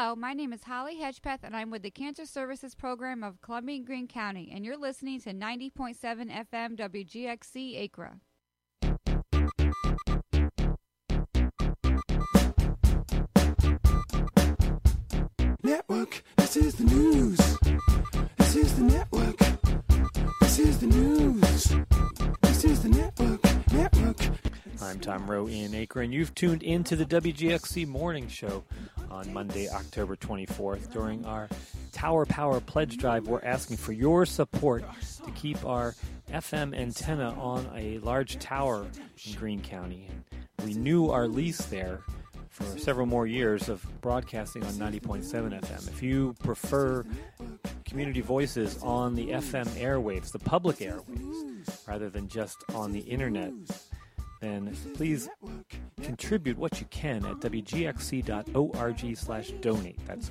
Hello, my name is Holly Hedgepeth, and I'm with the Cancer Services Program of Columbia and Greene County, and you're listening to 90.7 FM WGXC Acra. Network, this is the news. This is the network. This is the news. This is the network. I'm Tom Rowe in Acre, and you've tuned into the WGXC Morning Show on Monday, October 24th. During our Tower Power Pledge Drive, we're asking for your support to keep our FM antenna on a large tower in Greene County and renew our lease there for several more years of broadcasting on 90.7 FM. If you prefer community voices on the FM airwaves, the public airwaves, rather than just on the internet, then please contribute what you can at wgxc.org/donate. That's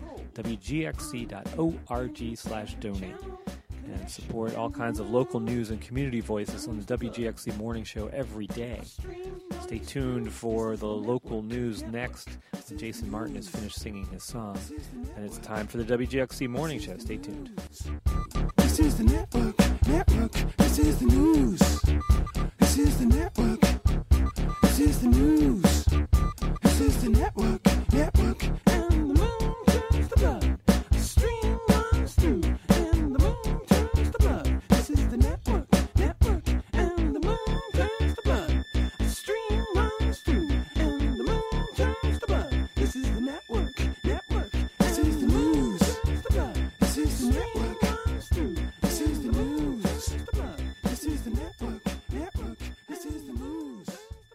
wgxc.org/donate. And support all kinds of local news and community voices on the WGXC Morning Show every day. Stay tuned for the local news next when Jason Martin has finished singing his song. And it's time for the WGXC Morning Show. Stay tuned. This is the network. This is the news. This is the network. This is the news. This is the network. And the moon turns to blood. A stream runs through. And the moon turns to blood. This is the network. And the moon turns to blood. A stream runs through. And the moon turns to blood. This is the network. This is the news. This is the network. This is the news. This is the network. This is the news.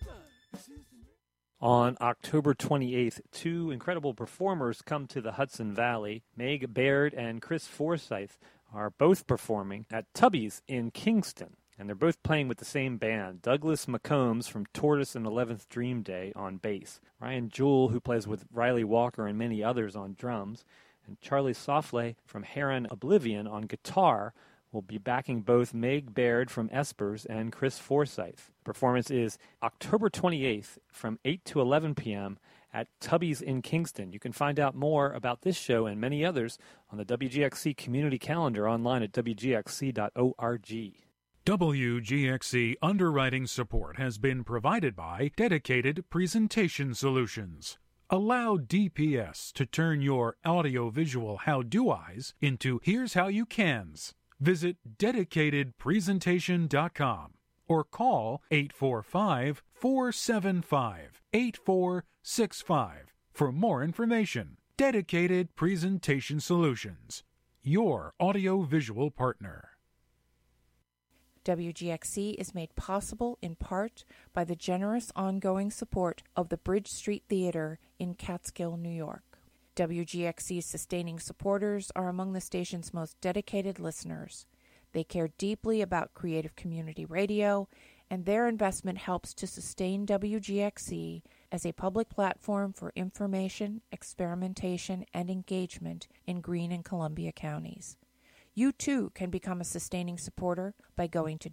On October 28th, two incredible performers come to the Hudson Valley. Meg Baird and Chris Forsyth are both performing at Tubby's in Kingston, and they're both playing with the same band. Douglas McCombs from Tortoise and 11th Dream Day on bass, Ryan Jewell, who plays with Riley Walker and many others on drums, and Charlie Soffley from Heron Oblivion on guitar will be backing both Meg Baird from Espers and Chris Forsyth. The performance is October 28th from 8 to 11 p.m. at Tubby's in Kingston. You can find out more about this show and many others on the WGXC community calendar online at wgxc.org. WGXC underwriting support has been provided by Dedicated Presentation Solutions. Allow DPS to turn your audiovisual how-do-eyes into here's how you cans. Visit dedicatedpresentation.com or call 845-475-8465 for more information. Dedicated Presentation Solutions, your audiovisual partner. WGXC is made possible in part by the generous ongoing support of the Bridge Street Theater in Catskill, New York. WGXC's sustaining supporters are among the station's most dedicated listeners. They care deeply about creative community radio, and their investment helps to sustain WGXC as a public platform for information, experimentation, and engagement in Greene and Columbia counties. You too can become a sustaining supporter by going to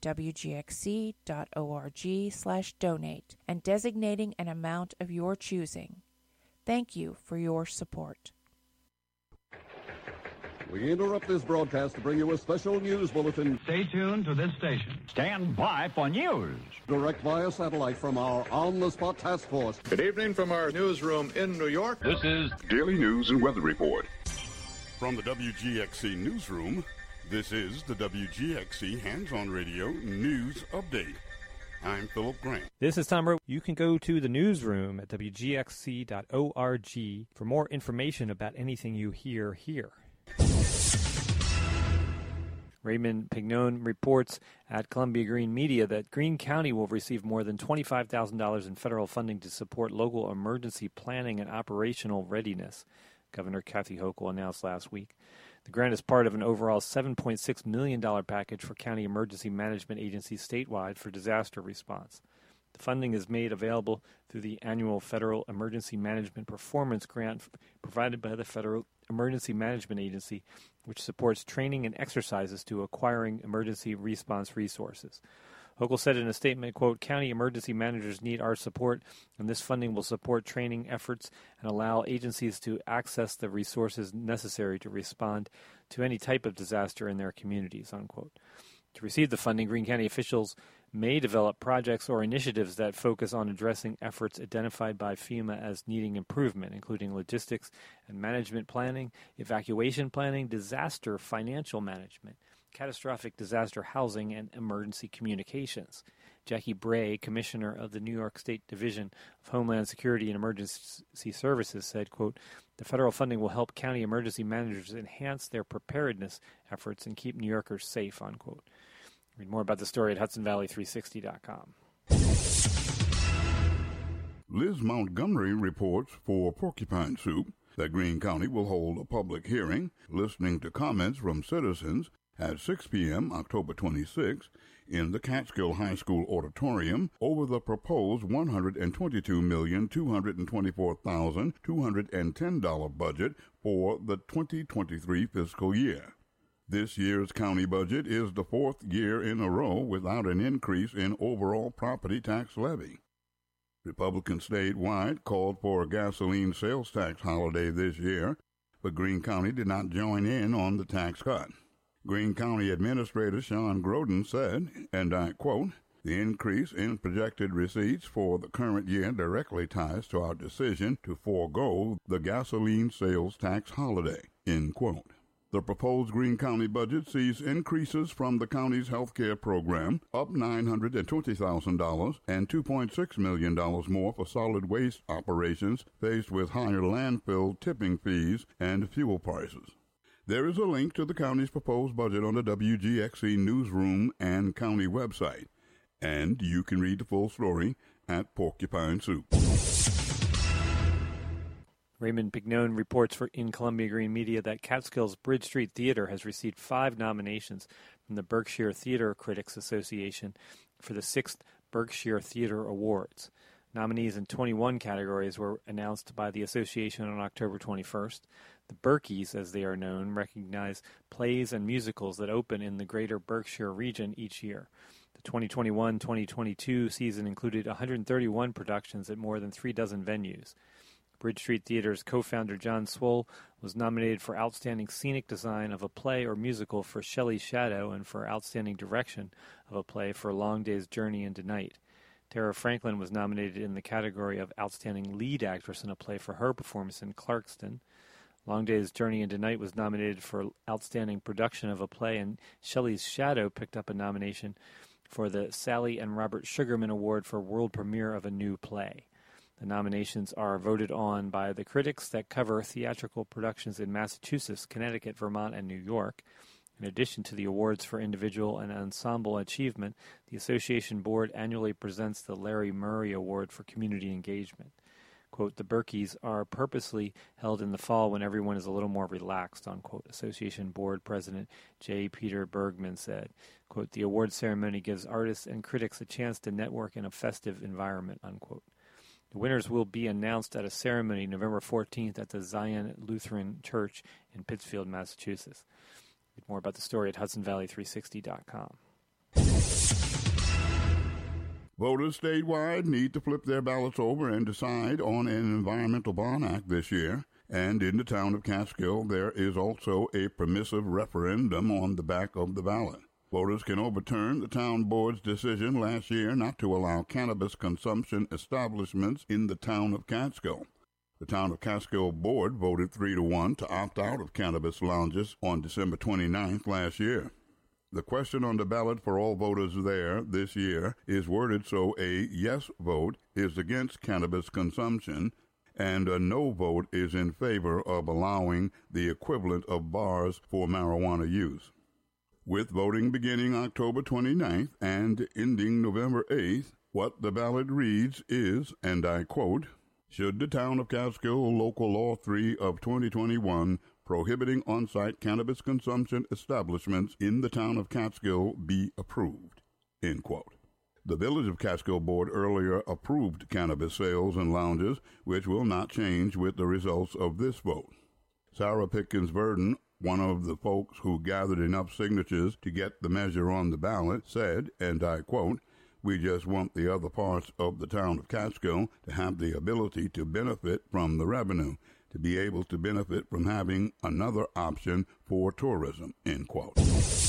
wgxc.org/donate and designating an amount of your choosing. Thank you for your support. We interrupt this broadcast to bring you a special news bulletin. Stay tuned to this station. Stand by for news. Direct via satellite from our on-the-spot task force. Good evening from our newsroom in New York. This is Daily News and Weather Report. From the WGXC Newsroom, this is the WGXC Hands-On Radio News Update. I'm Philip Grant. This is Tom Rowe. You can go to the newsroom at wgxc.org for more information about anything you hear here. Raymond Pignon reports at Columbia Greene Media that Greene County will receive more than $25,000 in federal funding to support local emergency planning and operational readiness, Governor Kathy Hochul announced last week. The grant is part of an overall $7.6 million package for county emergency management agencies statewide for disaster response. The funding is made available through the annual Federal Emergency Management Performance Grant provided by the Federal Emergency Management Agency, which supports training and exercises to acquiring emergency response resources. Hochul said in a statement, quote, "County emergency managers need our support, and this funding will support training efforts and allow agencies to access the resources necessary to respond to any type of disaster in their communities," unquote. To receive the funding, Greene County officials may develop projects or initiatives that focus on addressing efforts identified by FEMA as needing improvement, including logistics and management planning, evacuation planning, disaster financial management, catastrophic disaster housing, and emergency communications. Jackie Bray, commissioner of the New York State Division of Homeland Security and Emergency Services, said, quote, "The federal funding will help county emergency managers enhance their preparedness efforts and keep New Yorkers safe," unquote. Read more about the story at HudsonValley360.com. Liz Montgomery reports for Porcupine Soup that Greene County will hold a public hearing listening to comments from citizens at 6 p.m. October 26 in the Catskill High School auditorium over the proposed $122,224,210 budget for the 2023 fiscal year. This year's county budget is the fourth year in a row without an increase in overall property tax levy. Republicans statewide called for a gasoline sales tax holiday this year, but Greene County did not join in on the tax cut. Greene County Administrator Sean Groden said, and I quote, "The increase in projected receipts for the current year directly ties to our decision to forego the gasoline sales tax holiday," end quote. The proposed Greene County budget sees increases from the county's health care program, up $920,000 and $2.6 million more for solid waste operations faced with higher landfill tipping fees and fuel prices. There is a link to the county's proposed budget on the WGXC newsroom and county website, and you can read the full story at Porcupine Soup. Raymond Pignone reports in Columbia Green Media that Catskill's Bridge Street Theater has received 5 nominations from the Berkshire Theater Critics Association for the 6th Berkshire Theater Awards. Nominees in 21 categories were announced by the association on October 21st. The Berkeys, as they are known, recognize plays and musicals that open in the greater Berkshire region each year. The 2021-2022 season included 131 productions at more than 3 dozen venues. Bridge Street Theater's co-founder John Swoll was nominated for Outstanding Scenic Design of a Play or Musical for Shelley's Shadow and for Outstanding Direction of a Play for Long Day's Journey into Night. Tara Franklin was nominated in the category of Outstanding Lead Actress in a Play for her performance in Clarkston. Long Day's Journey into Night was nominated for Outstanding Production of a Play, and Shelley's Shadow picked up a nomination for the Sally and Robert Sugarman Award for World Premiere of a New Play. The nominations are voted on by the critics that cover theatrical productions in Massachusetts, Connecticut, Vermont, and New York. In addition to the awards for individual and ensemble achievement, the association board annually presents the Larry Murray Award for community engagement. Quote, "The Berkeys are purposely held in the fall when everyone is a little more relaxed," unquote, Association Board President J. Peter Bergman said. Quote, "The award ceremony gives artists and critics a chance to network in a festive environment," unquote. The winners will be announced at a ceremony November 14th at the Zion Lutheran Church in Pittsfield, Massachusetts. Read more about the story at HudsonValley360.com. Voters statewide need to flip their ballots over and decide on an Environmental Bond Act this year. And in the town of Catskill, there is also a permissive referendum on the back of the ballot. Voters can overturn the town board's decision last year not to allow cannabis consumption establishments in the town of Catskill. The town of Catskill board voted 3-1 to opt out of cannabis lounges on December 29th last year. The question on the ballot for all voters there this year is worded so a yes vote is against cannabis consumption and a no vote is in favor of allowing the equivalent of bars for marijuana use. With voting beginning October 29th and ending November 8th, what the ballot reads is, and I quote, "Should the town of Catskill Local Law 3 of 2021 prohibiting on-site cannabis consumption establishments in the town of Catskill be approved," end quote. The Village of Catskill Board earlier approved cannabis sales and lounges, which will not change with the results of this vote. Sarah Pickens Verdon, one of the folks who gathered enough signatures to get the measure on the ballot, said, and I quote, We just want the other parts of the town of Catskill to have the ability to benefit from the revenue, to be able to benefit from having another option for tourism, end quote.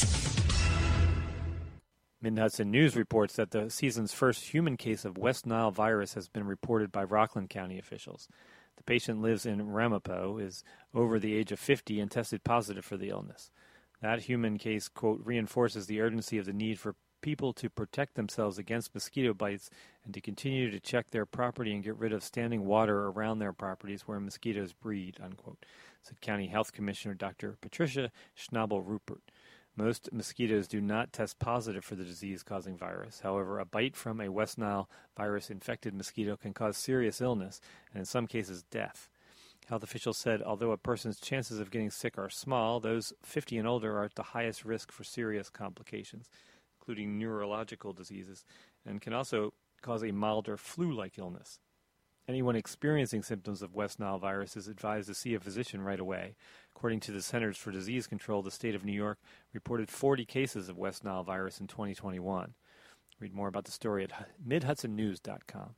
Mid-Hudson News reports that the season's first human case of West Nile virus has been reported by Rockland County officials. The patient lives in Ramapo, is over the age of 50, and tested positive for the illness. That human case, quote, reinforces the urgency of the need for people to protect themselves against mosquito bites and to continue to check their property and get rid of standing water around their properties where mosquitoes breed, unquote, said County Health Commissioner Dr. Patricia Schnabel-Rupert. Most mosquitoes do not test positive for the disease-causing virus. However, a bite from a West Nile virus-infected mosquito can cause serious illness and in some cases death. Health officials said although a person's chances of getting sick are small, those 50 and older are at the highest risk for serious complications, including neurological diseases, and can also cause a milder flu-like illness. Anyone experiencing symptoms of West Nile virus is advised to see a physician right away. According to the Centers for Disease Control, the state of New York reported 40 cases of West Nile virus in 2021. Read more about the story at MidHudsonNews.com.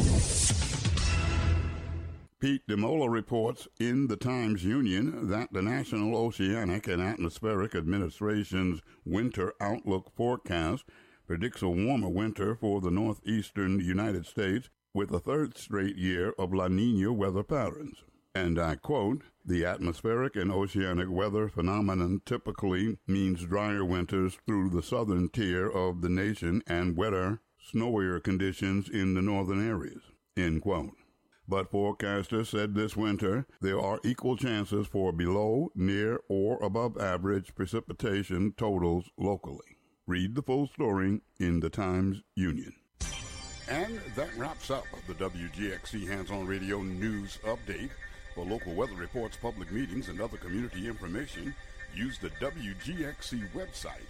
Pete DeMola reports in the Times-Union that the National Oceanic and Atmospheric Administration's winter outlook forecast predicts a warmer winter for the northeastern United States with a third straight year of La Niña weather patterns. And I quote, "The atmospheric and oceanic weather phenomenon typically means drier winters through the southern tier of the nation and wetter, snowier conditions in the northern areas," end quote. But forecasters said this winter there are equal chances for below, near, or above average precipitation totals locally. Read the full story in the Times-Union. And that wraps up the WGXC Hands-On Radio News Update. For local weather reports, public meetings, and other community information, use the WGXC website,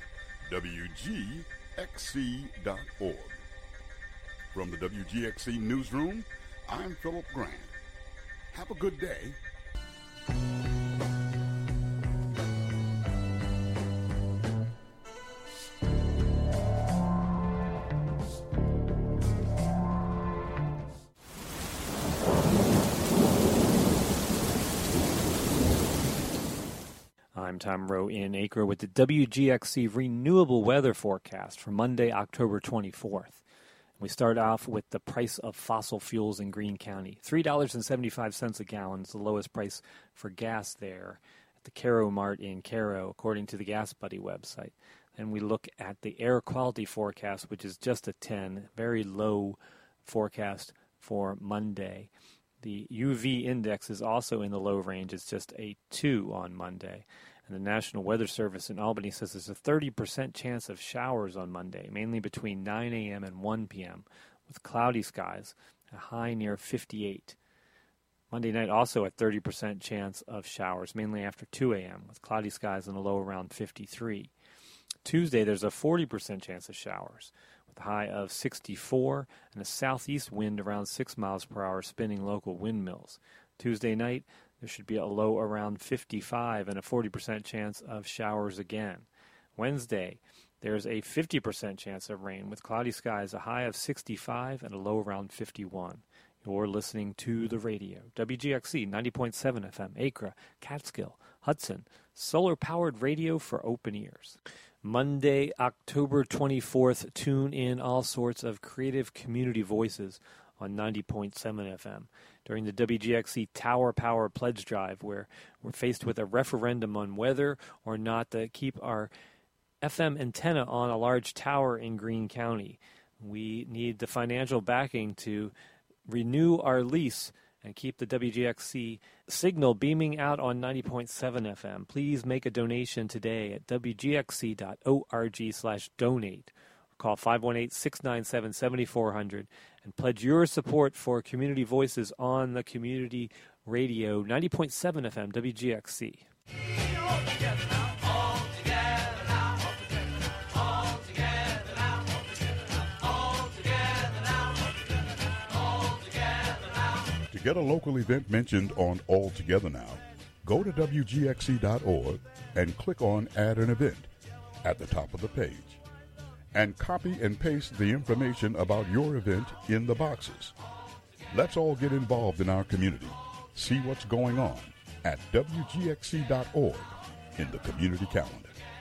WGXC.org. From the WGXC Newsroom, I'm Philip Grant. Have a good day. I'm Tom Rowe in Acre with the WGXC Renewable Weather Forecast for Monday, October 24th. We start off with the price of fossil fuels in Greene County. $3.75 a gallon is the lowest price for gas there at the Caro Mart in Caro, according to the Gas Buddy website. Then we look at the air quality forecast, which is just a 10, very low forecast for Monday. The UV index is also in the low range. It's just a 2 on Monday. And the National Weather Service in Albany says there's a 30% chance of showers on Monday, mainly between 9 a.m. and 1 p.m., with cloudy skies, a high near 58. Monday night also a 30% chance of showers, mainly after 2 a.m., with cloudy skies and a low around 53. Tuesday there's a 40% chance of showers, with a high of 64 and a southeast wind around 6 miles per hour spinning local windmills. Tuesday night, there should be a low around 55 and a 40% chance of showers again. Wednesday, there's a 50% chance of rain with cloudy skies, a high of 65 and a low around 51. You're listening to the radio. WGXC 90.7 FM, Acre, Catskill, Hudson, solar-powered radio for open ears. Monday, October 24th, tune in all sorts of creative community voices on 90.7 FM during the WGXC Tower Power Pledge Drive, where we're faced with a referendum on whether or not to keep our FM antenna on a large tower in Greene County. We need the financial backing to renew our lease and keep the WGXC signal beaming out on 90.7 FM. Please make a donation today at wgxc.org/donate. Call 518-697-7400 and pledge your support for community voices on the community radio 90.7 FM WGXC. To get a local event mentioned on All Together Now, go to WGXC.org and click on Add an Event at the top of the page. and copy and paste the information about your event in the boxes. Let's all get involved in our community. See what's going on at WGXC.org in the community calendar.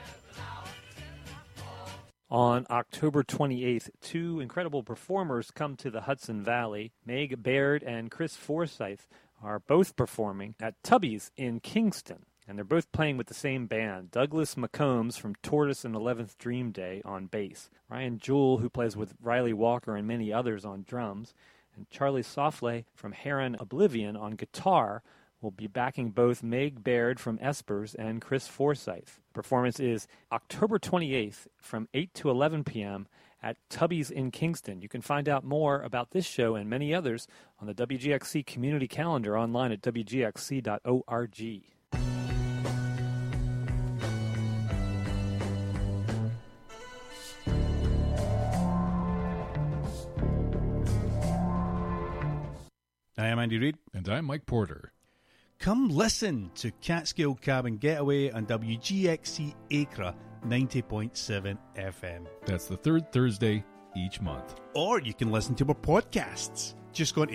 On October 28th, two incredible performers come to the Hudson Valley. Meg Baird and Chris Forsyth are both performing at Tubby's in Kingston. And they're both playing with the same band. Douglas McCombs from Tortoise and 11th Dream Day on bass. Ryan Jewell, who plays with Riley Walker and many others on drums. And Charlie Soffley from Heron Oblivion on guitar will be backing both Meg Baird from Espers and Chris Forsyth. The performance is October 28th from 8 to 11 p.m. at Tubby's in Kingston. You can find out more about this show and many others on the WGXC community calendar online at wgxc.org. I am Andy Reid. And I'm Mike Porter. Come listen to Catskill Cabin Getaway on WGXC Acra 90.7 FM. That's the third Thursday each month. Or you can listen to our podcasts. Just go to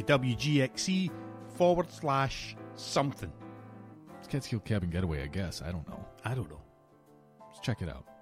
WGXC/something. It's Catskill Cabin Getaway, I guess. I don't know. Let's check it out.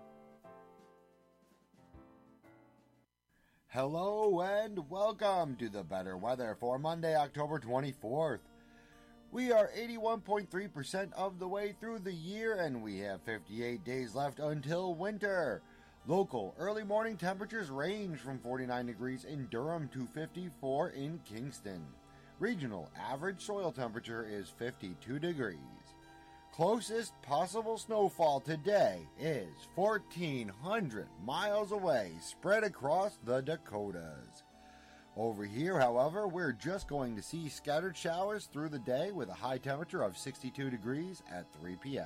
Hello and welcome to the better weather for Monday, October 24th. We are 81.3% of the way through the year and we have 58 days left until winter. Local early morning temperatures range from 49 degrees in Durham to 54 in Kingston. Regional average soil temperature is 52 degrees. Closest possible snowfall today is 1,400 miles away, spread across the Dakotas. Over here, however, we're just going to see scattered showers through the day with a high temperature of 62 degrees at 3 p.m.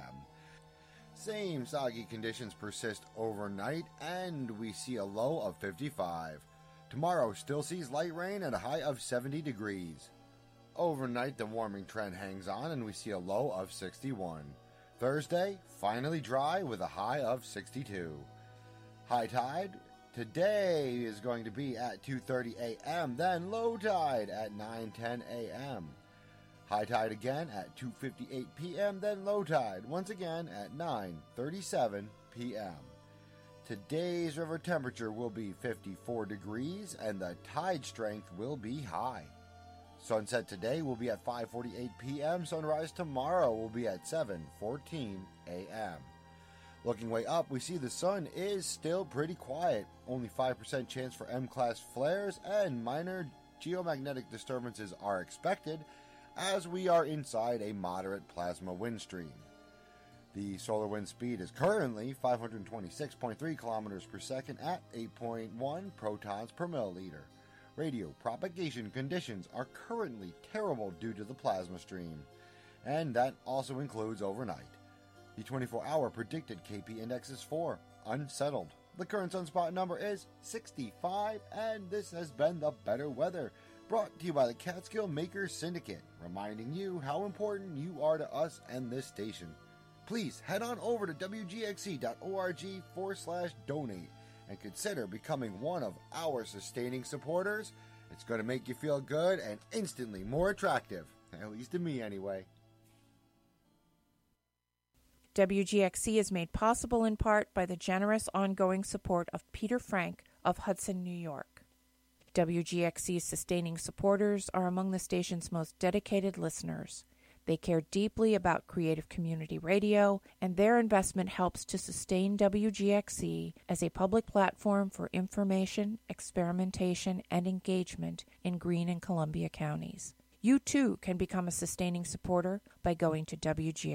Same soggy conditions persist overnight, and we see a low of 55. Tomorrow still sees light rain and a high of 70 degrees. Overnight, the warming trend hangs on, and we see a low of 61. Thursday, finally dry with a high of 62. High tide today is going to be at 2:30 a.m., then low tide at 9:10 a.m. High tide again at 2:58 p.m., then low tide once again at 9:37 p.m. Today's river temperature will be 54 degrees, and the tide strength will be high. Sunset today will be at 5:48 p.m. Sunrise tomorrow will be at 7:14 a.m. Looking way up, we see the sun is still pretty quiet. Only 5% chance for M-class flares and minor geomagnetic disturbances are expected as we are inside a moderate plasma wind stream. The solar wind speed is currently 526.3 kilometers per second at 8.1 protons per milliliter. Radio propagation conditions are currently terrible due to the plasma stream, and that also includes overnight. The 24-hour predicted KP index is 4, unsettled. The current sunspot number is 65, and this has been the better weather, brought to you by the Catskill Makers Syndicate, reminding you how important you are to us and this station. Please head on over to wgxc.org/donate and consider becoming one of our sustaining supporters. It's going to make you feel good and instantly more attractive, at least to me anyway. WGXC is made possible in part by the generous ongoing support of Peter Frank of Hudson, New York. WGXC's sustaining supporters are among the station's most dedicated listeners. They care deeply about creative community radio, and their investment helps to sustain WGXC as a public platform for information, experimentation, and engagement in Greene and Columbia counties. You too can become a sustaining supporter by going to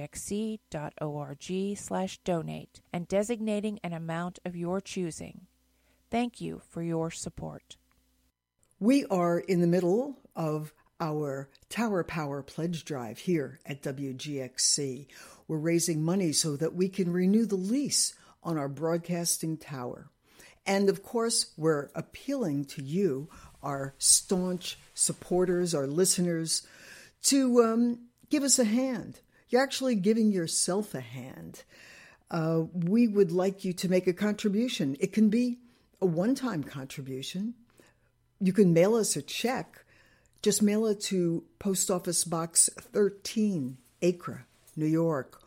wgxc.org/donate and designating an amount of your choosing. Thank you for your support. We are in the middle of our Tower Power Pledge Drive here at WGXC. We're raising money so that we can renew the lease on our broadcasting tower. And of course, we're appealing to you, our staunch supporters, our listeners, to give us a hand. You're actually giving yourself a hand. we would like you to make a contribution. It can be a one-time contribution. You can mail us a check. Just mail it to Post Office Box 13, Acre, New York,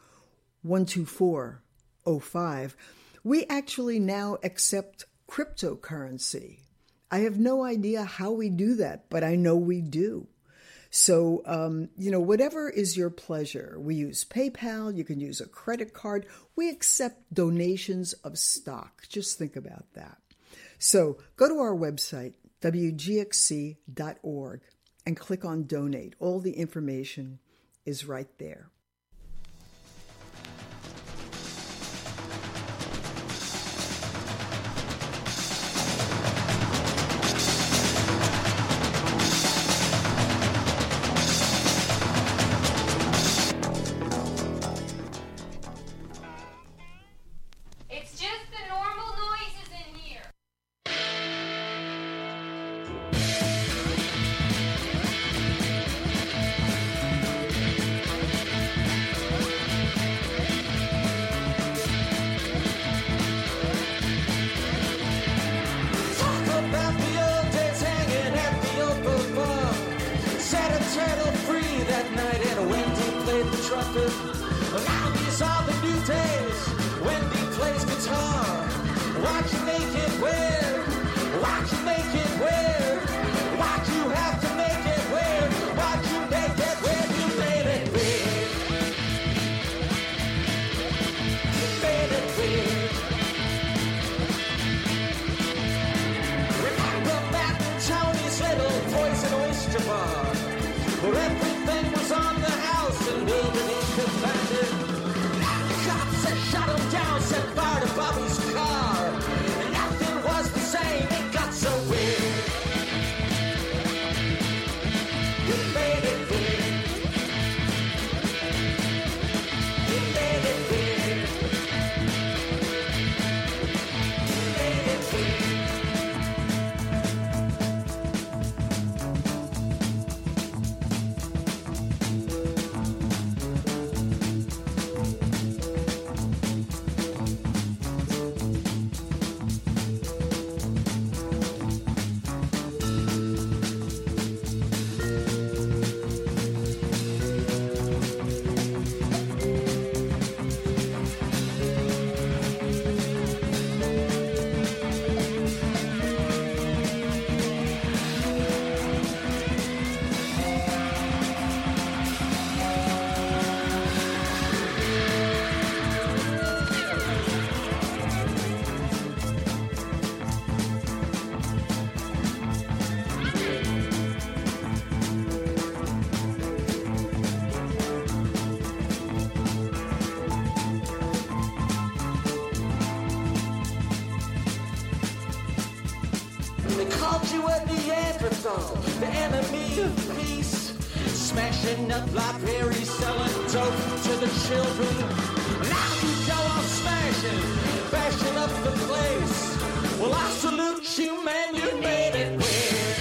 12405. We actually now accept cryptocurrency. I have no idea how we do that, but I know we do. So, whatever is your pleasure. We use PayPal. You can use a credit card. We accept donations of stock. Just think about that. So go to our website, wgxc.org, and click on Donate. All the information is right there. The enemy of peace, smashing up libraries, selling dope to the children. Now you go on smashing, bashing up the place. Well, I salute you, man, you made it weird.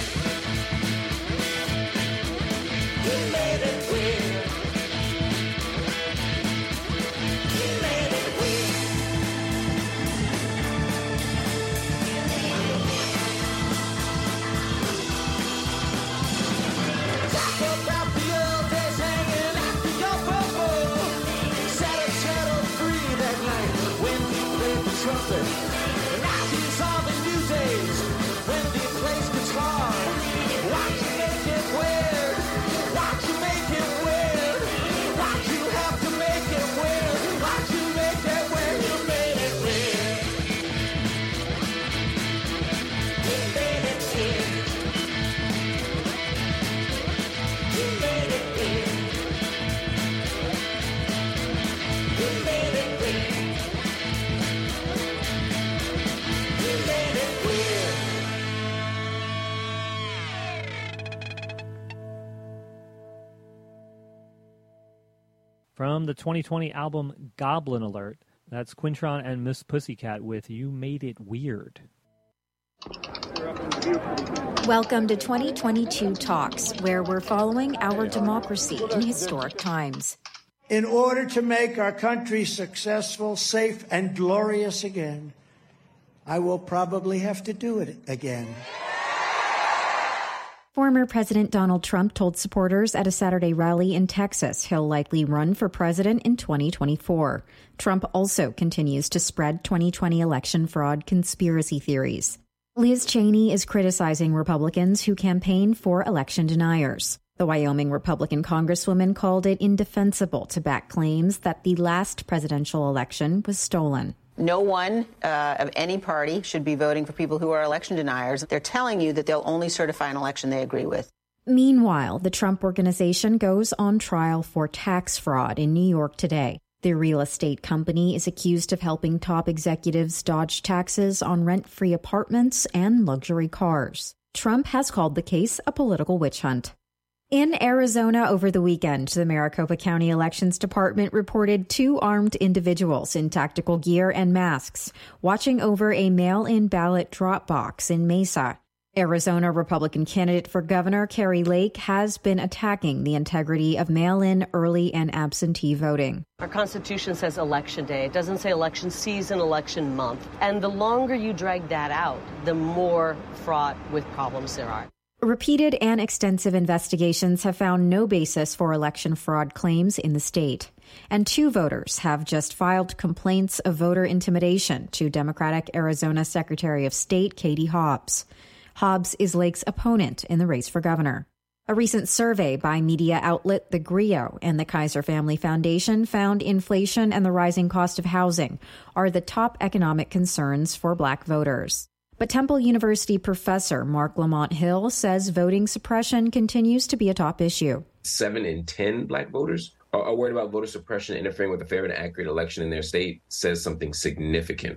You made it weird. You made it weird. Talk about the old days hanging after your bubble. Sat a channel 3 that night when we played the trumpet. Now these are the new days when we plays guitar. Why'd you make it weird? Why'd you make it weird? Why'd you have to make it weird? Why'd you make it weird? You made it weird. You made it weird. You made it weird. You made it weird. You made it weird. From the 2020 album Goblin Alert, that's Quintron and Miss Pussycat with You Made It Weird. Welcome to 2022 Talks, where we're following our democracy in historic times. In order to make our country successful, safe, and glorious again, I will probably have to do it again. Former President Donald Trump told supporters at a Saturday rally in Texas he'll likely run for president in 2024. Trump also continues to spread 2020 election fraud conspiracy theories. Liz Cheney is criticizing Republicans who campaign for election deniers. The Wyoming Republican Congresswoman called it indefensible to back claims that the last presidential election was stolen. No one of any party should be voting for people who are election deniers. They're telling you that they'll only certify an election they agree with. Meanwhile, the Trump Organization goes on trial for tax fraud in New York today. The real estate company is accused of helping top executives dodge taxes on rent-free apartments and luxury cars. Trump has called the case a political witch hunt. In Arizona over the weekend, the Maricopa County Elections Department reported 2 armed individuals in tactical gear and masks watching over a mail-in ballot drop box in Mesa. Arizona Republican candidate for governor Kari Lake has been attacking the integrity of mail-in, early, and absentee voting. Our Constitution says election day. It doesn't say election season, election month. And the longer you drag that out, the more fraught with problems there are. Repeated and extensive investigations have found no basis for election fraud claims in the state. And 2 voters have just filed complaints of voter intimidation to Democratic Arizona Secretary of State Katie Hobbs. Hobbs is Lake's opponent in the race for governor. A recent survey by media outlet The Grio and the Kaiser Family Foundation found inflation and the rising cost of housing are the top economic concerns for Black voters. But Temple University professor Mark Lamont Hill says voting suppression continues to be a top issue. 7 in 10 Black voters are worried about voter suppression interfering with a fair and accurate election in their state, says something significant.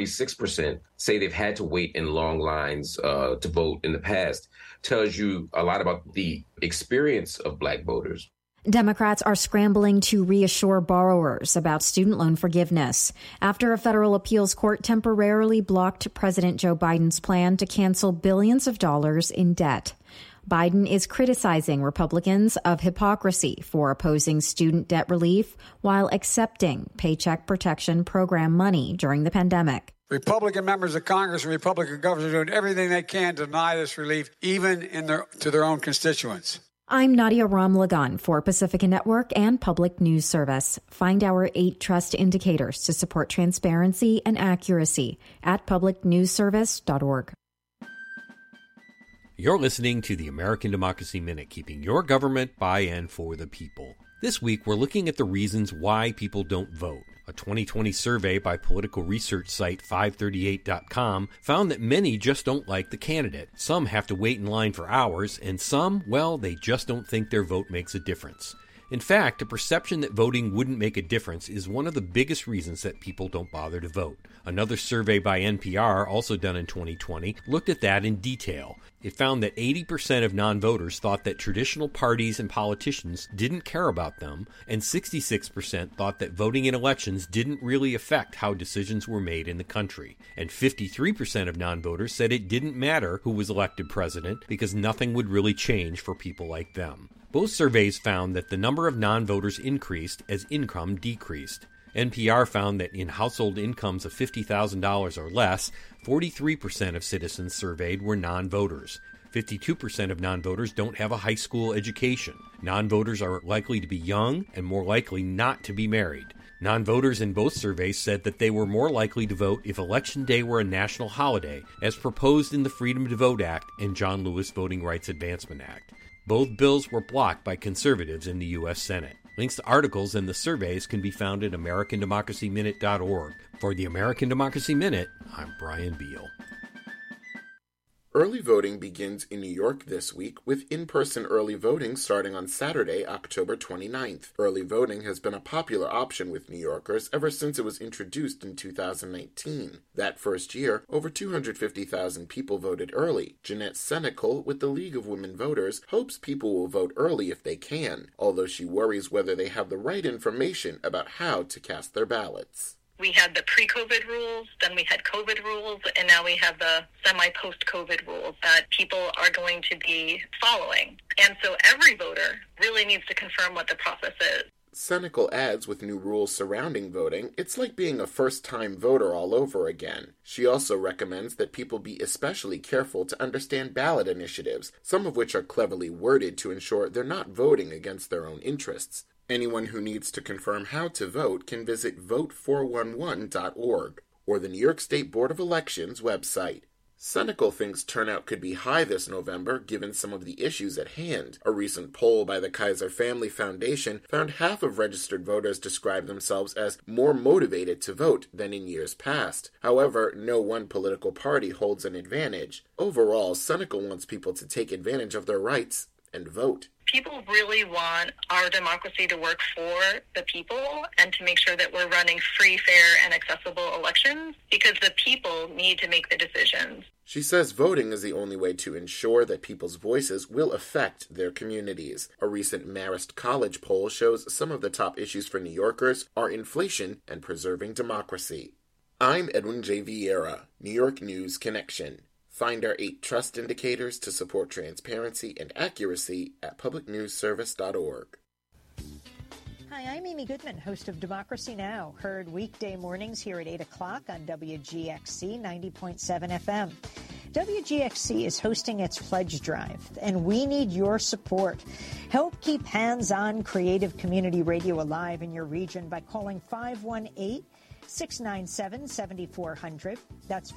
46% say they've had to wait in long lines to vote in the past. Tells you a lot about the experience of Black voters. Democrats are scrambling to reassure borrowers about student loan forgiveness after a federal appeals court temporarily blocked President Joe Biden's plan to cancel billions of dollars in debt. Biden is criticizing Republicans of hypocrisy for opposing student debt relief while accepting Paycheck Protection Program money during the pandemic. Republican members of Congress and Republican governors are doing everything they can to deny this relief, even to their own constituents. I'm Nadia Ramlagan for Pacifica Network and Public News Service. Find our 8 trust indicators to support transparency and accuracy at publicnewsservice.org. You're listening to the American Democracy Minute, keeping your government by and for the people. This week, we're looking at the reasons why people don't vote. A 2020 survey by political research site 538.com found that many just don't like the candidate. Some have to wait in line for hours, and some, well, they just don't think their vote makes a difference. In fact, a perception that voting wouldn't make a difference is one of the biggest reasons that people don't bother to vote. Another survey by NPR, also done in 2020, looked at that in detail. It found that 80% of non-voters thought that traditional parties and politicians didn't care about them, and 66% thought that voting in elections didn't really affect how decisions were made in the country. And 53% of non-voters said it didn't matter who was elected president because nothing would really change for people like them. Both surveys found that the number of non-voters increased as income decreased. NPR found that in household incomes of $50,000 or less, 43% of citizens surveyed were non-voters. 52% of non-voters don't have a high school education. Non-voters are likely to be young and more likely not to be married. Non-voters in both surveys said that they were more likely to vote if Election Day were a national holiday, as proposed in the Freedom to Vote Act and John Lewis Voting Rights Advancement Act. Both bills were blocked by conservatives in the U.S. Senate. Links to articles and the surveys can be found at AmericanDemocracyMinute.org. For the American Democracy Minute, I'm Brian Beal. Early voting begins in New York this week, with in-person early voting starting on Saturday, October 29th. Early voting has been a popular option with New Yorkers ever since it was introduced in 2019. That first year, over 250,000 people voted early. Jeanette Senecal, with the League of Women Voters, hopes people will vote early if they can, although she worries whether they have the right information about how to cast their ballots. We had the pre-COVID rules, then we had COVID rules, and now we have the semi-post-COVID rules that people are going to be following. And so every voter really needs to confirm what the process is. Senecal adds with new rules surrounding voting, it's like being a first-time voter all over again. She also recommends that people be especially careful to understand ballot initiatives, some of which are cleverly worded to ensure they're not voting against their own interests. Anyone who needs to confirm how to vote can visit vote411.org or the New York State Board of Elections website. Senecal thinks turnout could be high this November given some of the issues at hand. A recent poll by the Kaiser Family Foundation found half of registered voters describe themselves as more motivated to vote than in years past. However, no one political party holds an advantage. Overall, Senecal wants people to take advantage of their rights and vote. People really want our democracy to work for the people and to make sure that we're running free, fair, and accessible elections because the people need to make the decisions. She says voting is the only way to ensure that people's voices will affect their communities. A recent Marist College poll shows some of the top issues for New Yorkers are inflation and preserving democracy. I'm Edwin J. Vieira, New York News Connection. Find our 8 trust indicators to support transparency and accuracy at publicnewsservice.org. Hi, I'm Amy Goodman, host of Democracy Now!, heard weekday mornings here at 8 o'clock on WGXC 90.7 FM. WGXC is hosting its pledge drive, and we need your support. Help keep hands-on creative community radio alive in your region by calling 518-697-7400. That's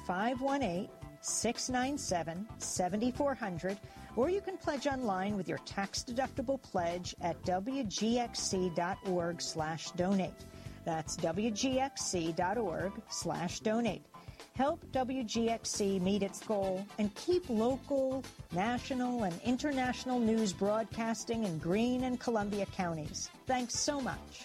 518-697-7400, or you can pledge online with your tax-deductible pledge at wgxc.org/donate. That's wgxc.org/donate. Help WGXC meet its goal and keep local, national, and international news broadcasting in Greene and Columbia counties. Thanks so much.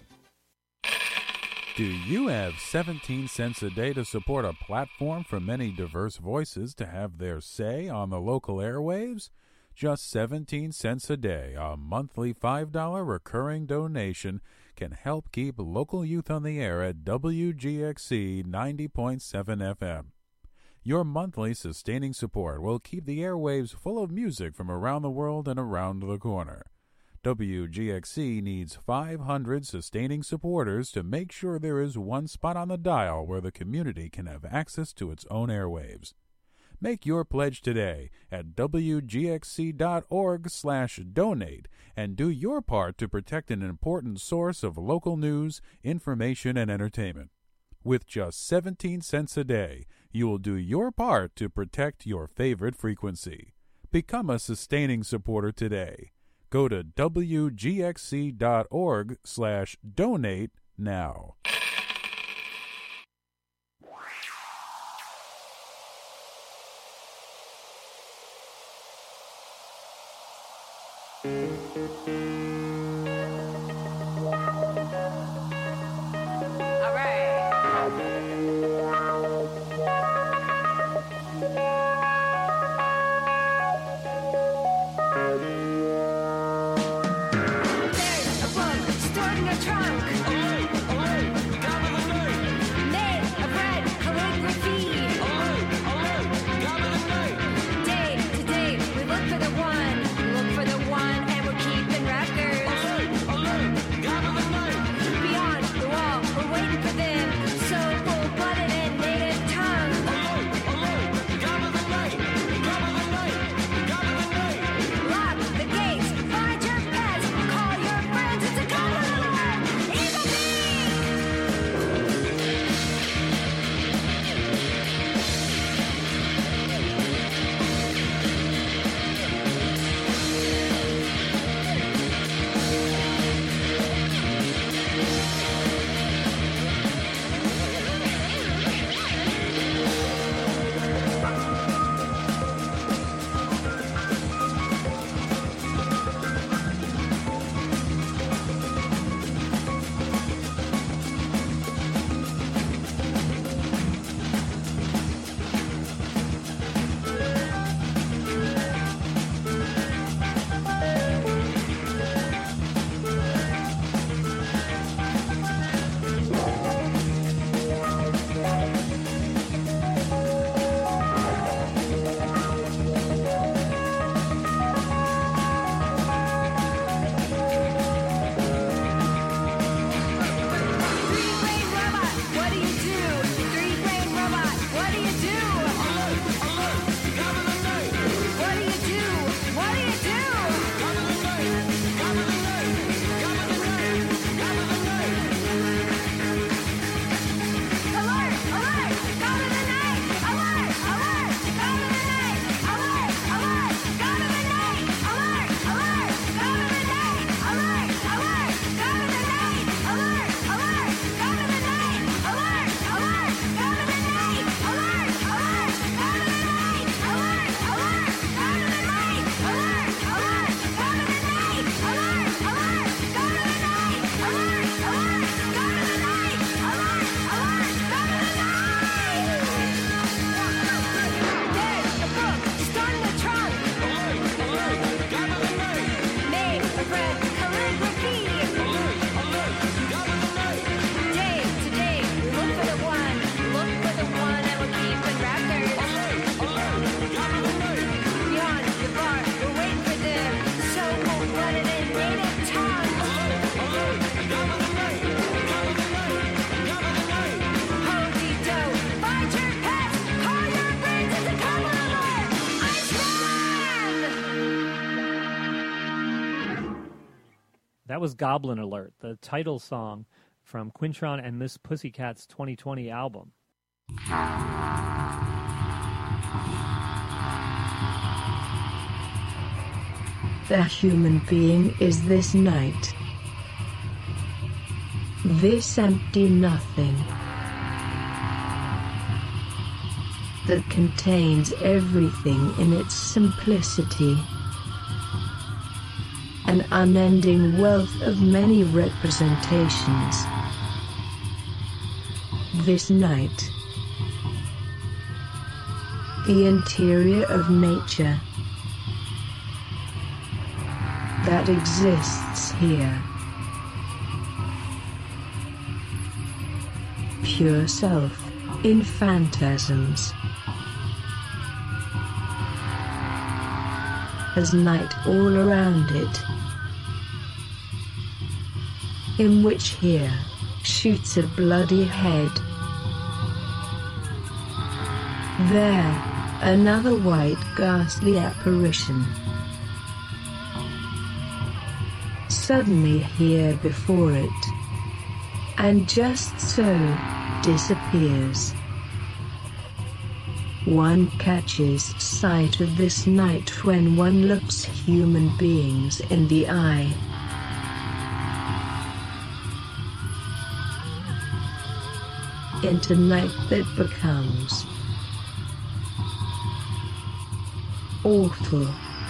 Do you have 17 cents a day to support a platform for many diverse voices to have their say on the local airwaves? Just 17 cents a day, a monthly $5 recurring donation can help keep local youth on the air at WGXC 90.7 FM. Your monthly sustaining support will keep the airwaves full of music from around the world and around the corner. WGXC needs 500 sustaining supporters to make sure there is one spot on the dial where the community can have access to its own airwaves. Make your pledge today at wgxc.org/donate and do your part to protect an important source of local news, information, and entertainment. With just 17 cents a day, you will do your part to protect your favorite frequency. Become a sustaining supporter today. Go to wgxc.org/donate now. Day to day, we look for the one, and we're keeping records. That was Goblin Alert, the title song from Quintron and Miss Pussycat's 2020 album. The human being is this night. This empty nothing that contains everything in its simplicity. An unending wealth of many representations. This night, the interior of nature that exists here. Pure self in phantasms. As night all around it, in which here shoots a bloody head. There, another white ghastly apparition. Suddenly here before it, and just so disappears. One catches sight of this night when one looks human beings in the eye. Into night that becomes awful.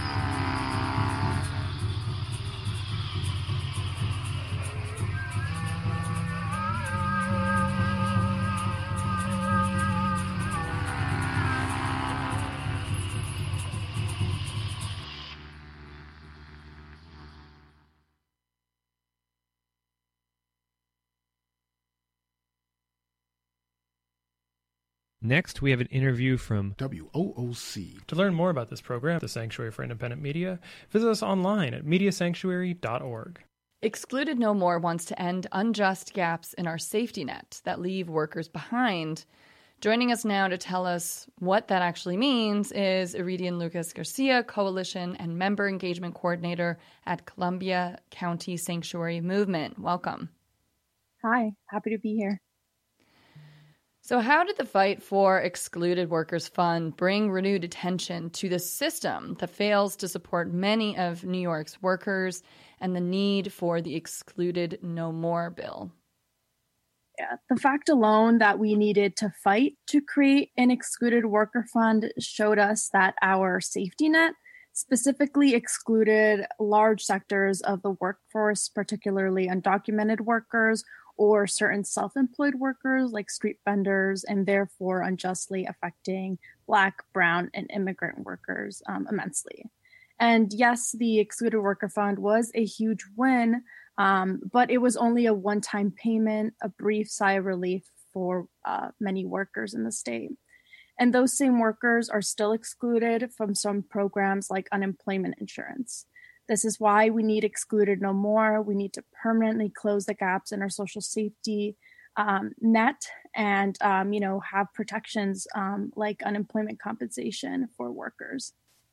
Next, we have an interview from WOOC. To learn more about this program, the Sanctuary for Independent Media, visit us online at mediasanctuary.org. Excluded No More wants to end unjust gaps in our safety net that leave workers behind. Joining us now to tell us what that actually means is Iridian Lucas Garcia, Coalition and Member Engagement Coordinator at Columbia County Sanctuary Movement. Welcome. Hi, happy to be here. So how did the Fight for Excluded Workers Fund bring renewed attention to the system that fails to support many of New York's workers and the need for the Excluded No More bill? Yeah, the fact alone that we needed to fight to create an excluded worker fund showed us that our safety net specifically excluded large sectors of the workforce, particularly undocumented workers or certain self-employed workers like street vendors, and therefore unjustly affecting Black, Brown, and immigrant workers immensely. And yes, the Excluded Worker Fund was a huge win, but it was only a one-time payment, a brief sigh of relief for many workers in the state. And those same workers are still excluded from some programs like unemployment insurance. This is why we need Excluded No More. We need to permanently close the gaps in our social safety net and, have protections like unemployment compensation for workers.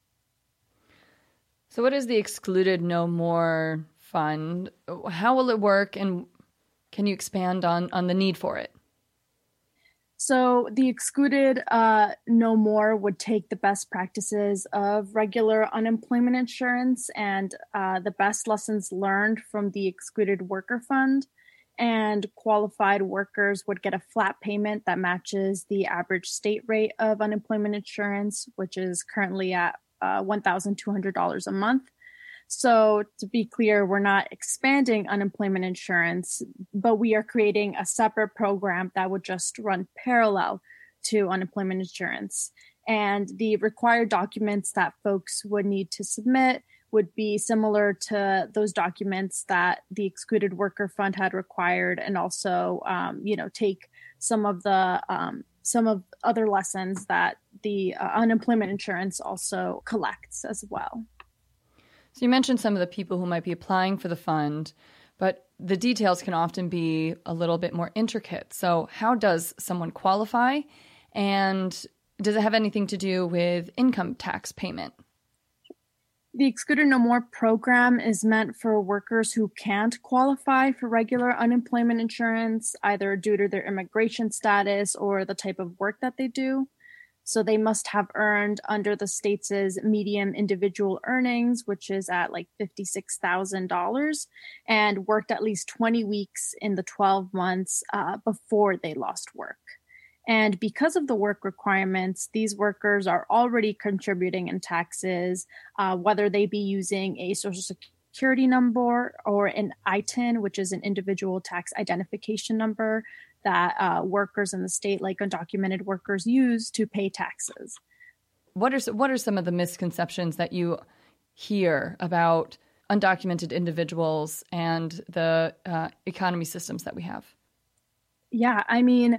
So what is the Excluded No More Fund? How will it work, and can you expand on the need for it? So the Excluded No More would take the best practices of regular unemployment insurance and the best lessons learned from the Excluded Worker Fund, and qualified workers would get a flat payment that matches the average state rate of unemployment insurance, which is currently at $1,200 a month. So to be clear, we're not expanding unemployment insurance, but we are creating a separate program that would just run parallel to unemployment insurance. And the required documents that folks would need to submit would be similar to those documents that the Excluded Worker Fund had required, and also, take some of other lessons that the unemployment insurance also collects as well. So you mentioned some of the people who might be applying for the fund, but the details can often be a little bit more intricate. So how does someone qualify? And does it have anything to do with income tax payment? The Excluded No More program is meant for workers who can't qualify for regular unemployment insurance, either due to their immigration status or the type of work that they do. So they must have earned under the state's median individual earnings, which is at like $56,000, and worked at least 20 weeks in the 12 months before they lost work. And because of the work requirements, these workers are already contributing in taxes, whether they be using a Social Security number or an ITIN, which is an individual tax identification number that workers in the state, like undocumented workers, use to pay taxes. What are some of the misconceptions that you hear about undocumented individuals and the economy systems that we have? Yeah, I mean,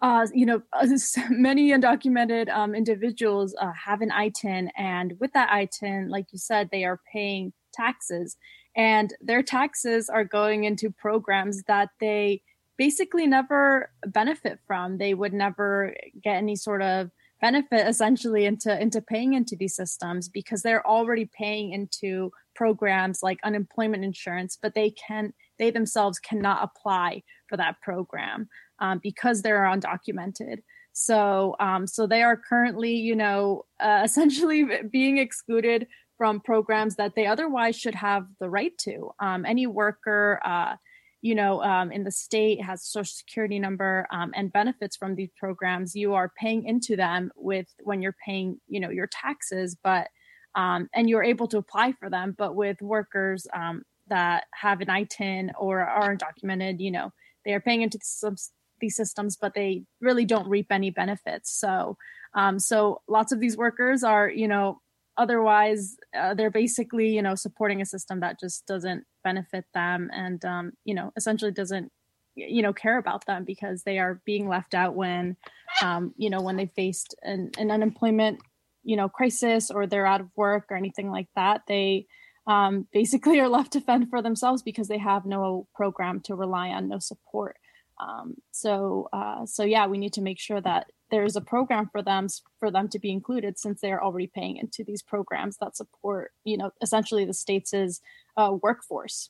many undocumented individuals have an ITIN, and with that ITIN, like you said, they are paying taxes, and their taxes are going into programs that they basically never benefit from. They would never get any sort of benefit essentially into paying into these systems because they're already paying into programs like unemployment insurance, but they themselves cannot apply for that program because they're undocumented. So they are currently, essentially being excluded from programs that they otherwise should have the right to. Any worker, in the state has a Social Security number and benefits from these programs. You are paying into them when you're paying, your taxes, but and you're able to apply for them. But with workers that have an ITIN or are undocumented, they are paying into these systems, but they really don't reap any benefits. So lots of these workers are, otherwise they're basically, supporting a system that just doesn't benefit them and, essentially doesn't, care about them because they are being left out when, when they faced an unemployment, crisis or they're out of work or anything like that. They basically are left to fend for themselves because they have no program to rely on, no support. So we need to make sure that there's a program for them to be included since they're already paying into these programs that support, essentially the state's workforce.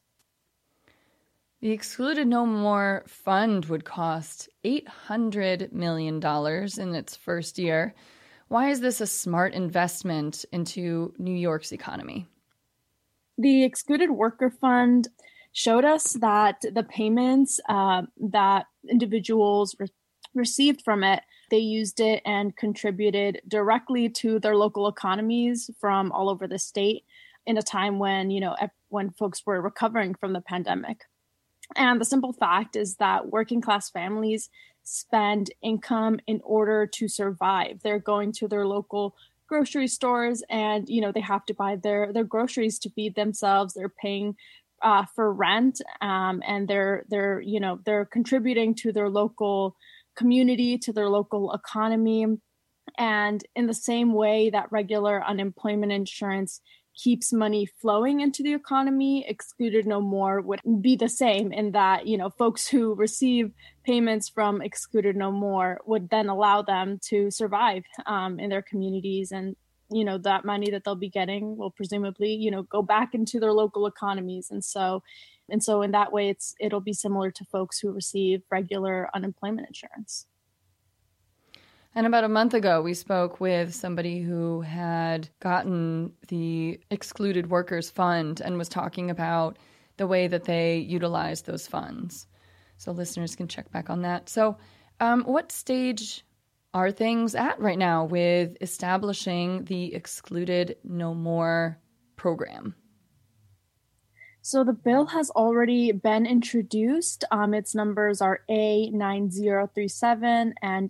The Excluded No More Fund would cost $800 million in its first year. Why is this a smart investment into New York's economy? The Excluded Worker Fund showed us that the payments that individuals received from it, they used it and contributed directly to their local economies from all over the state in a time when, when folks were recovering from the pandemic. And the simple fact is that working class families spend income in order to survive. They're going to their local grocery stores and, they have to buy their groceries to feed themselves. They're paying for rent and they're contributing to their local community, to their local economy. And in the same way that regular unemployment insurance keeps money flowing into the economy, Excluded No More would be the same in that, folks who receive payments from Excluded No More would then allow them to survive in their communities. And, that money that they'll be getting will presumably, go back into their local economies. And so in that way, it'll be similar to folks who receive regular unemployment insurance. And about a month ago, we spoke with somebody who had gotten the Excluded Workers Fund and was talking about the way that they utilize those funds. So listeners can check back on that. So what stage are things at right now with establishing the Excluded No More program? So the bill has already been introduced. Its numbers are A9037 and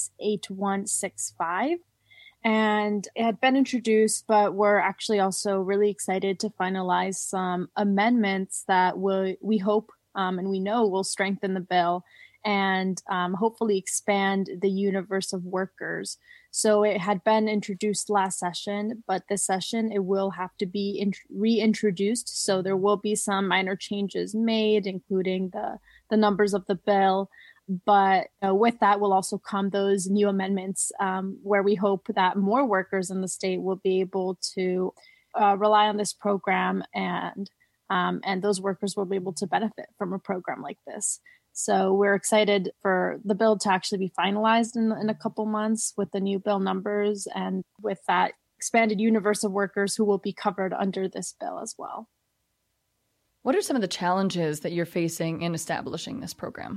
S8165. And it had been introduced, but we're actually also really excited to finalize some amendments that we hope and we know will strengthen the bill and hopefully expand the universe of workers. So it had been introduced last session, but this session it will have to be reintroduced. So there will be some minor changes made, including the numbers of the bill. But with that will also come those new amendments where we hope that more workers in the state will be able to rely on this program, and those workers will be able to benefit from a program like this. So we're excited for the bill to actually be finalized in a couple months with the new bill numbers and with that expanded universe of workers who will be covered under this bill as well. What are some of the challenges that you're facing in establishing this program?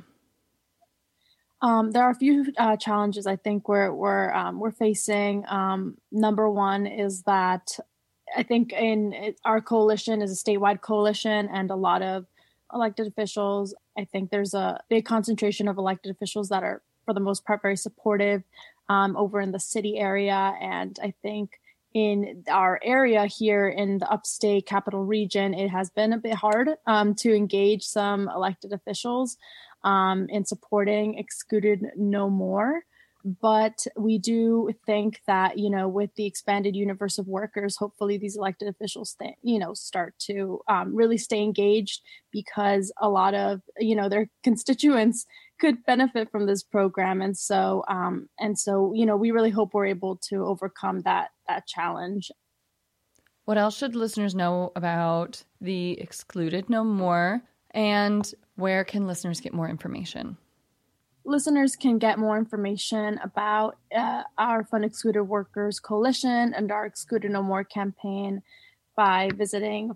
There are a few challenges I think we're facing. Number one is that I think our coalition is a statewide coalition, and a lot of elected officials. I think there's a big concentration of elected officials that are, for the most part, very supportive over in the city area. And I think in our area here in the upstate capital region, it has been a bit hard to engage some elected officials in supporting Excluded No More. But we do think that, with the expanded universe of workers, hopefully these elected officials, start to really stay engaged, because a lot of, their constituents could benefit from this program. And so, we really hope we're able to overcome that challenge. What else should listeners know about the Excluded No More, and where can listeners get more information? Listeners can get more information about our Fund Excluded Workers Coalition and our Excluded No More campaign by visiting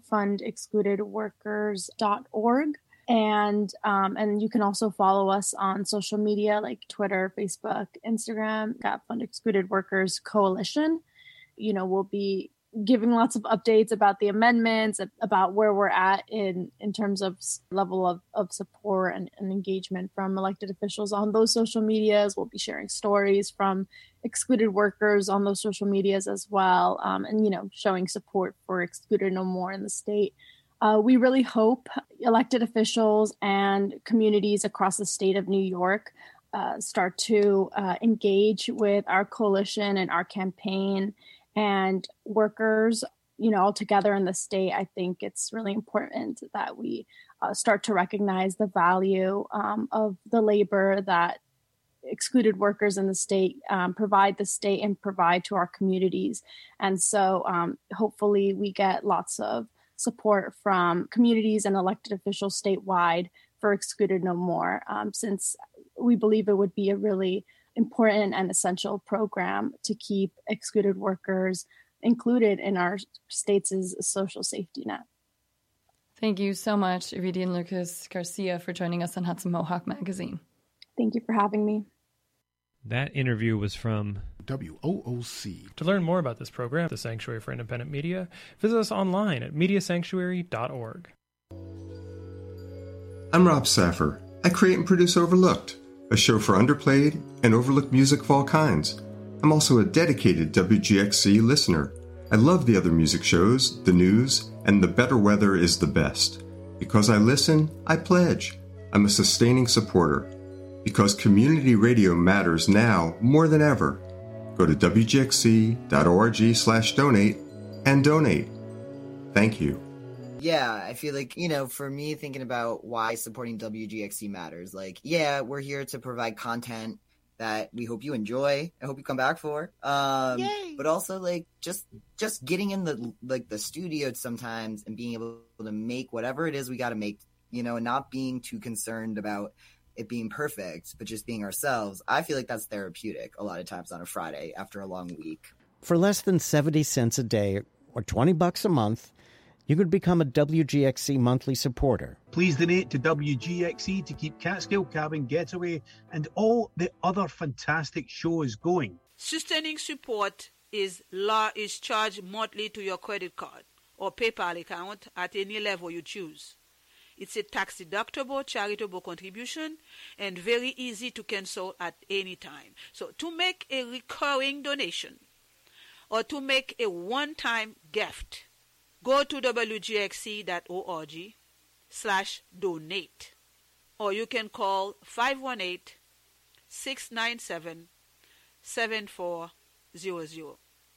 fundexcludedworkers.org. And you can also follow us on social media like Twitter, Facebook, Instagram, at Fund Excluded Workers Coalition. We'll be giving lots of updates about the amendments, about where we're at in terms of level of support and engagement from elected officials on those social medias. We'll be sharing stories from excluded workers on those social medias as well, and showing support for Excluded No More in the state. We really hope elected officials and communities across the state of New York start to engage with our coalition and our campaign. And workers, all together in the state, I think it's really important that we start to recognize the value of the labor that excluded workers in the state provide the state and provide to our communities. And so hopefully we get lots of support from communities and elected officials statewide for Excluded No More, since we believe it would be a really important and essential program to keep excluded workers included in our state's social safety net. Thank you so much, Iridian Lucas Garcia, for joining us on Hudson Mohawk Magazine. Thank you for having me. That interview was from WOOC. To learn more about this program, the Sanctuary for Independent Media, visit us online at mediasanctuary.org. I'm Rob Saffer. I create and produce Overlooked, a show for underplayed and overlooked music of all kinds. I'm also a dedicated WGXC listener. I love the other music shows, the news, and The Better Weather is the Best. Because I listen, I pledge. I'm a sustaining supporter. Because community radio matters now more than ever. Go to wgxc.org/donate and donate. Thank you. Yeah, I feel like, for me, thinking about why supporting WGXC matters, we're here to provide content that we hope you enjoy. I hope you come back for. Yay! But also, just getting in the studio sometimes and being able to make whatever it is we got to make, and not being too concerned about it being perfect, but just being ourselves. I feel like that's therapeutic a lot of times on a Friday after a long week. For less than 70 cents a day or $20 a month, you could become a WGXC monthly supporter. Please donate to WGXC to keep Catskill Cabin Getaway and all the other fantastic shows going. Sustaining support is charged monthly to your credit card or PayPal account at any level you choose. It's a tax-deductible charitable contribution and very easy to cancel at any time. So to make a recurring donation or to make a one-time gift, go to wgxc.org/donate, or you can call 518-697-7400.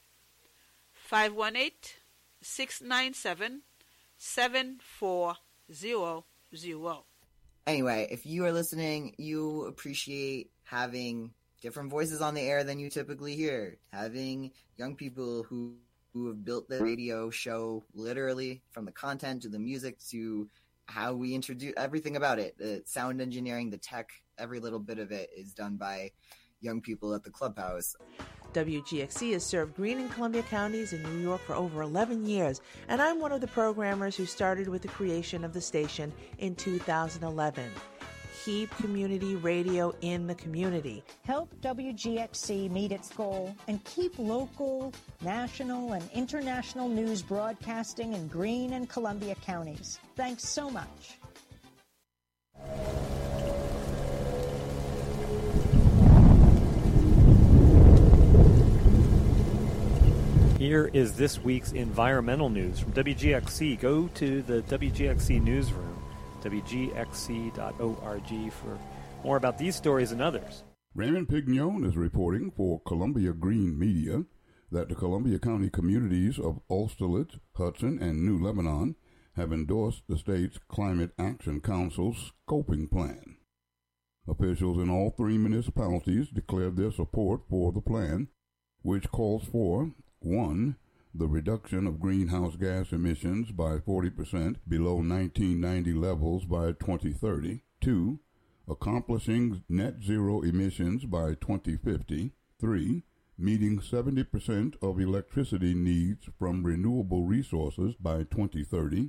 518-697-7400. Anyway, if you are listening, you appreciate having different voices on the air than you typically hear, having young people who who have built the radio show, literally from the content to the music to how we introduce everything about it. The sound engineering, the tech, every little bit of it is done by young people at the clubhouse. WGXC has served Greene and Columbia counties in New York for over 11 years, and I'm one of the programmers who started with the creation of the station in 2011. Keep community radio in the community. Help WGXC meet its goal and keep local, national, and international news broadcasting in Greene and Columbia counties. Thanks so much. Here is this week's environmental news from WGXC. Go to the WGXC newsroom, WGXC.org, for more about these stories and others. Raymond Pignon is reporting for Columbia Green Media that the Columbia County communities of Austerlitz, Hudson, and New Lebanon have endorsed the state's Climate Action Council's scoping plan. Officials in all three municipalities declared their support for the plan, which calls for 1. The reduction of greenhouse gas emissions by 40% below 1990 levels by 2030. 2. Accomplishing net zero emissions by 2050. 3. Meeting 70% of electricity needs from renewable resources by 2030.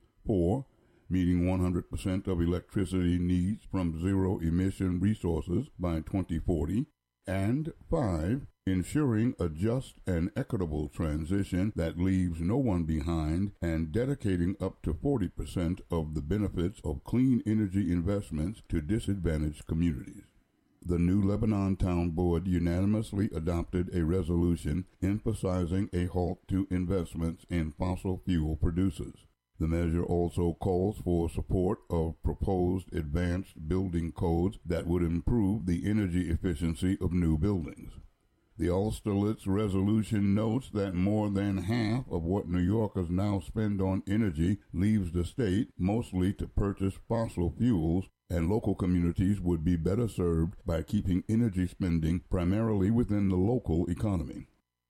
4. Meeting 100% of electricity needs from zero-emission resources by 2040. And 5. Ensuring a just and equitable transition that leaves no one behind and dedicating up to 40% of the benefits of clean energy investments to disadvantaged communities. The New Lebanon Town Board unanimously adopted a resolution emphasizing a halt to investments in fossil fuel producers. The measure also calls for support of proposed advanced building codes that would improve the energy efficiency of new buildings. The Austerlitz resolution notes that more than half of what New Yorkers now spend on energy leaves the state mostly to purchase fossil fuels, and local communities would be better served by keeping energy spending primarily within the local economy.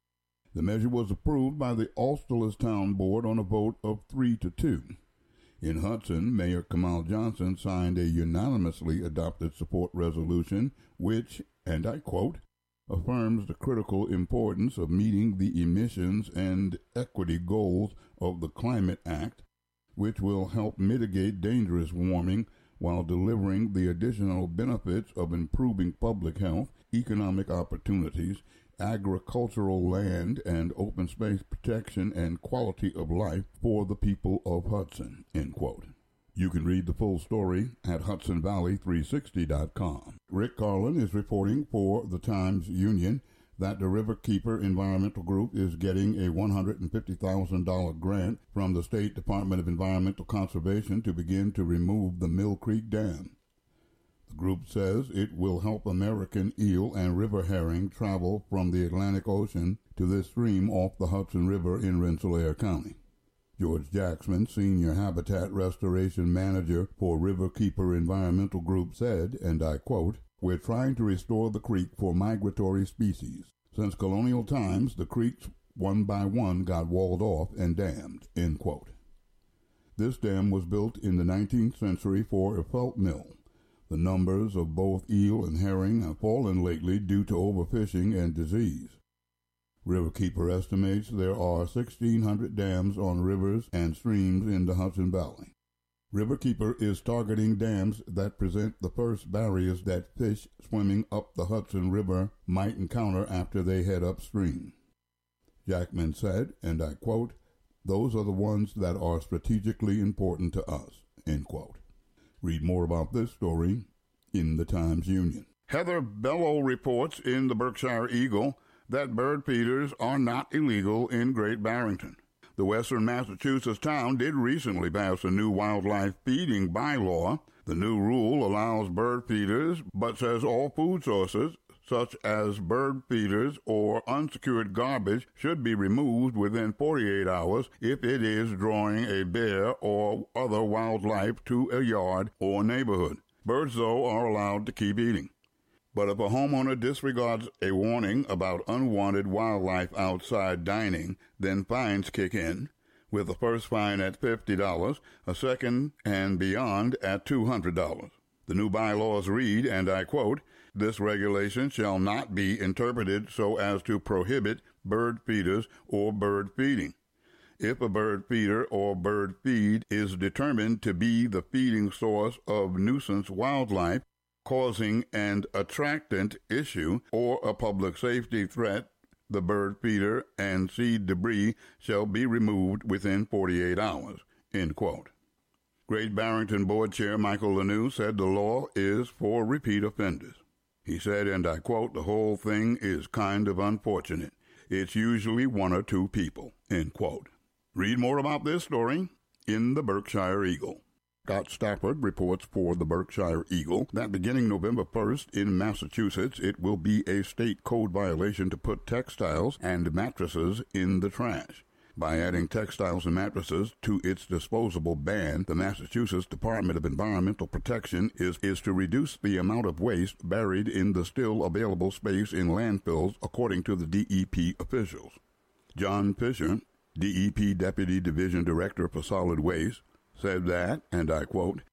The measure was approved by the Austerlitz Town Board on a vote of 3-2. In Hudson, Mayor Kamal Johnson signed a unanimously adopted support resolution which, and I quote, affirms the critical importance of meeting the emissions and equity goals of the Climate Act, which will help mitigate dangerous warming while delivering the additional benefits of improving public health, economic opportunities, agricultural land and open space protection, and quality of life for the people of Hudson, end quote. You can read the full story at HudsonValley360.com. Rick Carlin is reporting for the Times-Union that the Riverkeeper Environmental Group is getting a $150,000 grant from the State Department of Environmental Conservation to begin to remove the Mill Creek Dam. The group says it will help American eel and river herring travel from the Atlantic Ocean to this stream off the Hudson River in Rensselaer County. George Jackson, Senior Habitat Restoration Manager for Riverkeeper Environmental Group, said, and I quote, "We're trying to restore the creek for migratory species. Since colonial times, the creeks one by one got walled off and dammed," end quote. This dam was built in the 19th century for a felt mill. The numbers of both eel and herring have fallen lately due to overfishing and disease. Riverkeeper estimates there are 1,600 dams on rivers and streams in the Hudson Valley. Riverkeeper is targeting dams that present the first barriers that fish swimming up the Hudson River might encounter after they head upstream. Jackman said, and I quote, "Those are the ones that are strategically important to us," end quote. Read more about this story in the Times-Union. Heather Bellow reports in the Berkshire Eagle that bird feeders are not illegal in Great Barrington. The Western Massachusetts town did recently pass a new wildlife feeding bylaw. The new rule allows bird feeders, but says all food sources, such as bird feeders or unsecured garbage, should be removed within 48 hours if it is drawing a bear or other wildlife to a yard or neighborhood. Birds, though, are allowed to keep eating. But if a homeowner disregards a warning about unwanted wildlife outside dining, then fines kick in, with the first fine at $50, a second and beyond at $200. The new bylaws read, and I quote, "This regulation shall not be interpreted so as to prohibit bird feeders or bird feeding. If a bird feeder or bird feed is determined to be the feeding source of nuisance wildlife, causing an attractant issue or a public safety threat, the bird feeder and seed debris shall be removed within 48 hours, end quote. Great Barrington Board Chair Michael Lanou said the law is for repeat offenders. He said, and I quote, "The whole thing is kind of unfortunate. It's usually one or two people," end quote. Read more about this story in the Berkshire Eagle. Scott Stafford reports for the Berkshire Eagle that beginning November 1st in Massachusetts, it will be a state code violation to put textiles and mattresses in the trash. By adding textiles and mattresses to its disposable ban, the Massachusetts Department of Environmental Protection is to reduce the amount of waste buried in the still available space in landfills, according to the DEP officials. John Fisher, DEP Deputy Division Director for Solid Waste, said that, and I quote,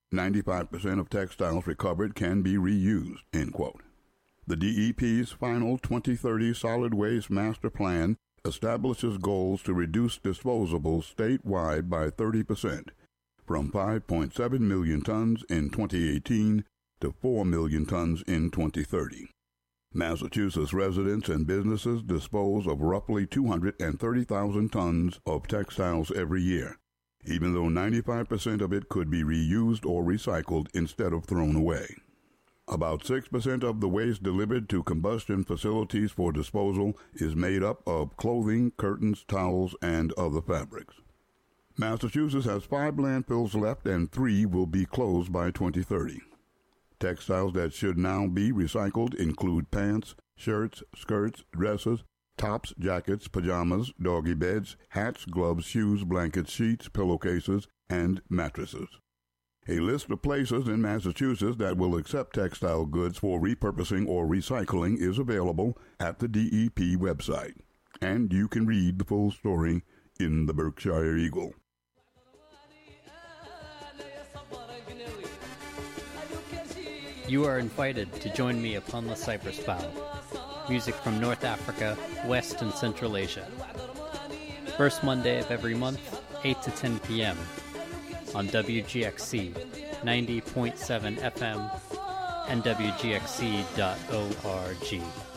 95% of textiles recovered can be reused, end quote. The DEP's final 2030 Solid Waste Master Plan establishes goals to reduce disposables statewide by 30%, from 5.7 million tons in 2018 to 4 million tons in 2030. Massachusetts residents and businesses dispose of roughly 230,000 tons of textiles every year, even though 95% of it could be reused or recycled instead of thrown away. About 6% of the waste delivered to combustion facilities for disposal is made up of clothing, curtains, towels, and other fabrics. Massachusetts has 5 landfills left and 3 will be closed by 2030. Textiles that should now be recycled include pants, shirts, skirts, dresses, tops, jackets, pajamas, doggy beds, hats, gloves, shoes, blankets, sheets, pillowcases, and mattresses. A list of places in Massachusetts that will accept textile goods for repurposing or recycling is available at the DEP website, and you can read the full story in the Berkshire Eagle. You are invited to join me upon the Cypress Bough. Music from North Africa, West and Central Asia. First Monday of every month, 8 to 10 p.m. on WGXC 90.7 FM and WGXC.org.